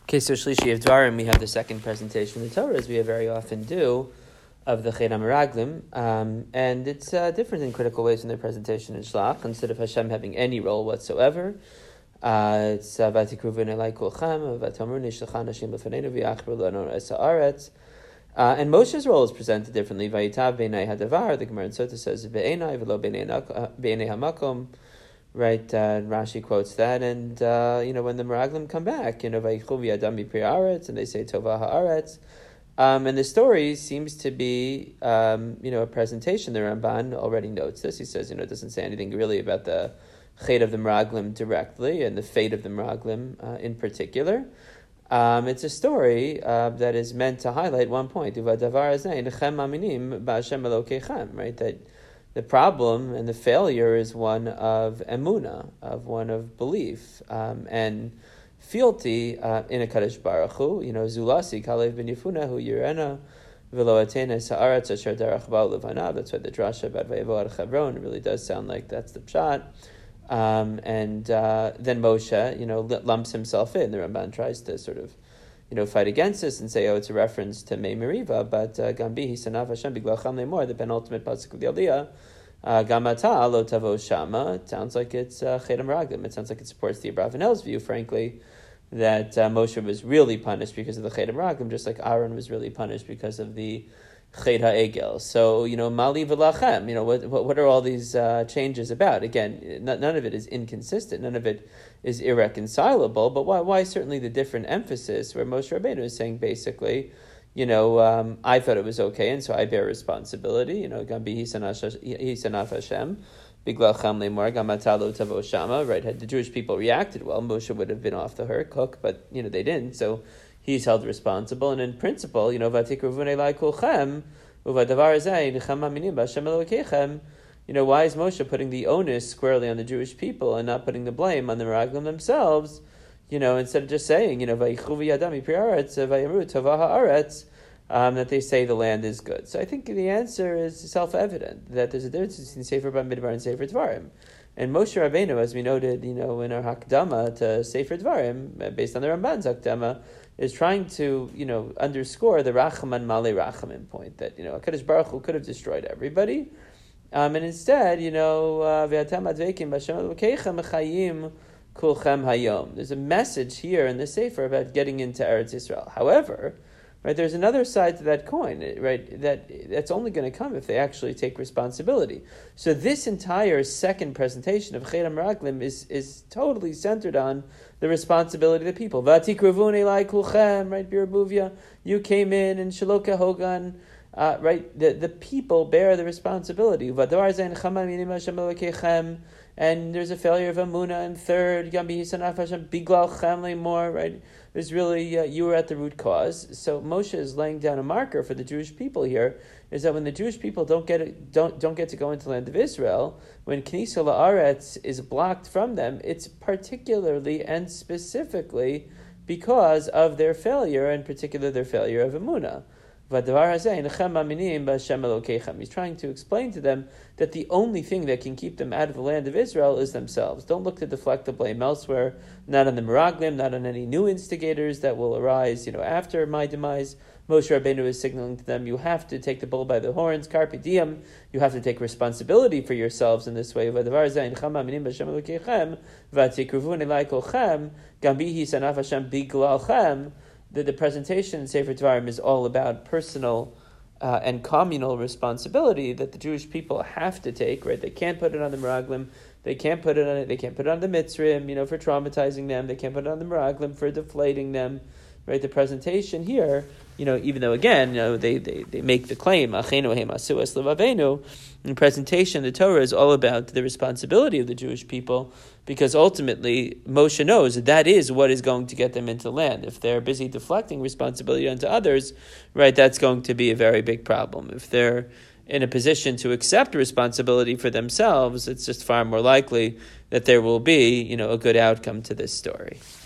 Okay, so Shlishi of Dvarim, we have the second presentation of the Torah, as we very often do, of the Chet HaMeraglim, and it's different in critical ways from the presentation in Shlach. Instead of Hashem having any role whatsoever, it's Vatikru v'nelai kulchem, Vatamru nishlachan Hashem b'faneinu v'yachber lanu es haaretz. And Moshe's role is presented differently. Vayitav b'nei hadavar, the Gemara in Sota says, b'nei v'lo b'nei hamakom. Right, Rashi quotes that, and when the Meraglim come back, Vayichu v'yadam b'pri haaretz, and they say Tova haaretz, and the story seems to be, a presentation. The Ramban already notes this. He says, it doesn't say anything really about the Chet of the Meraglim directly and the fate of the Meraglim in particular. It's a story that is meant to highlight one point. Right, that the problem and the failure is one of emunah, one of belief, and fealty in a Kadosh Baruch Hu. Zulasi kalev ben Yefunahu yirena v'lo atena sa'aretz asher derech ba'u levanav. That's why the drasha about Vayevo ad Chevron really does sound like that's the pshat. And then Moshe, lumps himself in. The Ramban tries to sort of, fight against this and say, it's a reference to Mei Meriva, but Gambi Hisanav Hashem B'Glal Cham Le'mor, the penultimate pasuk of the Aliyah, Gamata Lo Tavo Shama. It sounds like it's Chet HaMeraglim. It sounds like it supports the Abravanel's view, frankly, that Moshe was really punished because of the Chet HaMeraglim, just like Aaron was really punished because of the Chet HaEgel. So, Mali v'lachem, what are all these changes about? Again, none of it is inconsistent, none of it is irreconcilable, but why certainly the different emphasis where Moshe Rabbeinu is saying basically, I thought it was okay, and so I bear responsibility, Gambi Hisanaf Hashem, B'Glal Cham Le'mor, Gamatalo Tavo Shama, right? Had the Jewish people reacted well, Moshe would have been off the hook, but, they didn't, so he's held responsible, and in principle, Vatikru v'nelai kulchem, uvadavar zeh nechem ma'aminim b'Hashem Elokechem. Why is Moshe putting the onus squarely on the Jewish people and not putting the blame on the Meraglim themselves? Instead of just saying, Vayichu v'yadam b'pri haaretz vayamru tova haaretz, that they say the land is good. So I think the answer is self-evident, that there's a difference between Sefer Bamidbar and Sefer Dvarim. And Moshe Rabbeinu, as we noted, in our Hakdama to Sefer Dvarim, based on the Ramban's Hakdama, is trying to, underscore the Rachaman Male Rachaman point, that, HaKadosh Baruch Hu could have destroyed everybody, and instead, V'atam adveikim b'Hashem Elokechem mechayim kulchem hayom. There's a message here in the Sefer about getting into Eretz Yisrael. However, right, there's another side to that coin, right? That's only going to come if they actually take responsibility. So this entire second presentation of Chet HaMeraglim is totally centered on the responsibility of the people. Vatikru v'nelai kulchem, right? Birabuvia, you came in and Shaloka Hogan, right? The people bear the responsibility. And there's a failure of Amunah, and third, Gambi Hisanaf Hashem B'Glal Cham Le'mor, right? There's really, you were at the root cause. So Moshe is laying down a marker for the Jewish people here, is that when the Jewish people don't get to go into the land of Israel, when Knisa La'aretz is blocked from them, it's particularly and specifically because of their failure, in particular their failure of Amunah. He's trying to explain to them that the only thing that can keep them out of the land of Israel is themselves. Don't look to deflect the blame elsewhere, not on the Meraglim, not on any new instigators that will arise, after my demise. Moshe Rabbeinu is signaling to them, you have to take the bull by the horns, carpe diem, you have to take responsibility for yourselves in this way. The presentation in Sefer Dvarim is all about personal and communal responsibility that the Jewish people have to take. Right? They can't put it on the Meraglim. They can't put it on the Mitzrim, for traumatizing them. They can't put it on the Meraglim for deflating them. Right? The presentation here, even though again, they make the claim, Achenu heim asu es levavenu, in presentation, the Torah is all about the responsibility of the Jewish people, because ultimately Moshe knows that is what is going to get them into the land. If they're busy deflecting responsibility onto others, right, that's going to be a very big problem. If they're in a position to accept responsibility for themselves, it's just far more likely that there will be, a good outcome to this story.